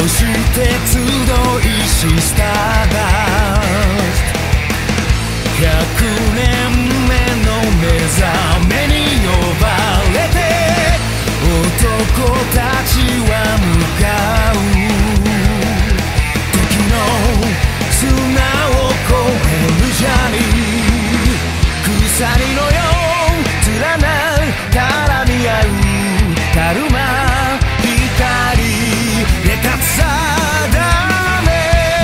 して集いしスターダスト100年目の目覚めに呼ばれて男たちは向かう時の砂を越えるジャーニー鎖のよう連なる絡み合うたるま光で勝つさだめ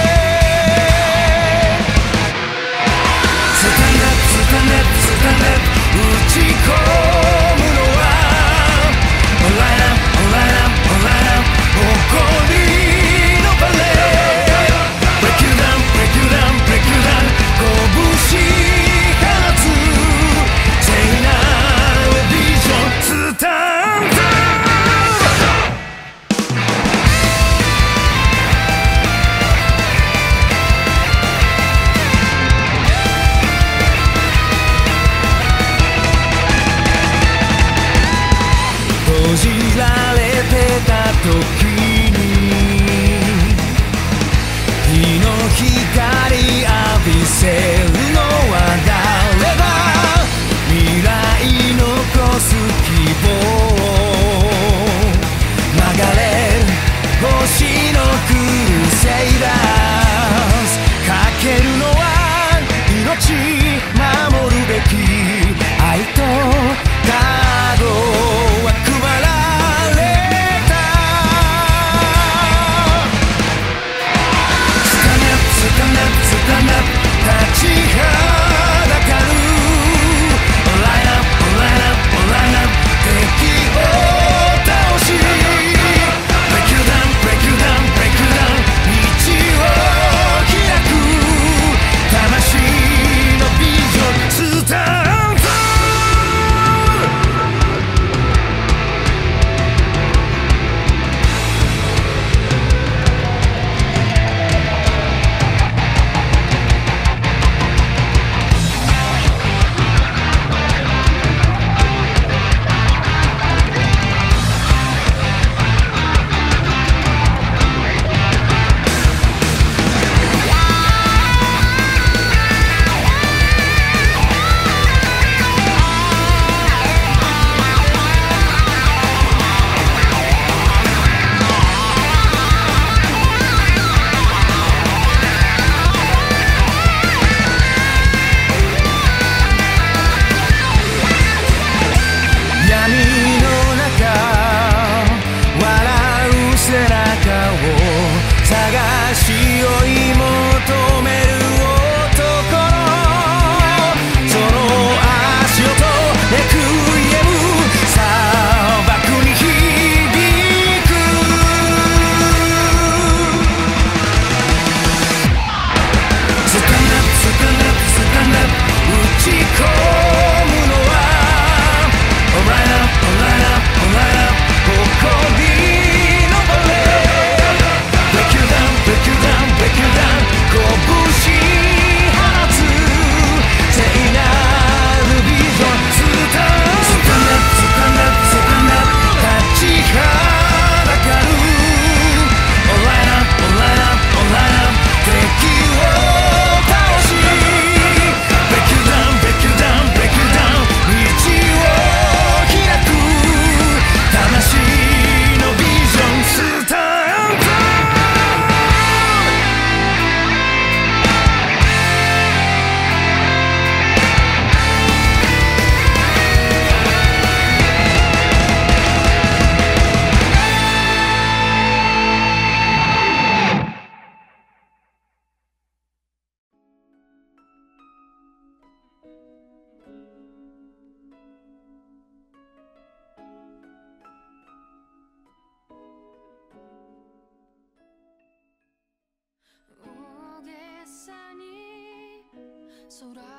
スタンダップスタンダップスタンダップ打ち込むのはオンラインアップオンラインアップオンラインアップ誇りのバレーブレイクダウンブレイクダウンブレイクダウン拳放つ聖なるビジョンスタンダップ閉じられてた時に日の光浴びせるのは誰だ未来残す希望流れる星のクルセイダーズかけるのは命守るべき愛と覚悟は配られたスタンダップスタンダップスタンダップ立ちはだかるオンラインアップオンラインアップオンラインアップ敵を倒しブレイクダウンブレイクダウンブレイクダウン道を開く魂のビジョンスタンダップ空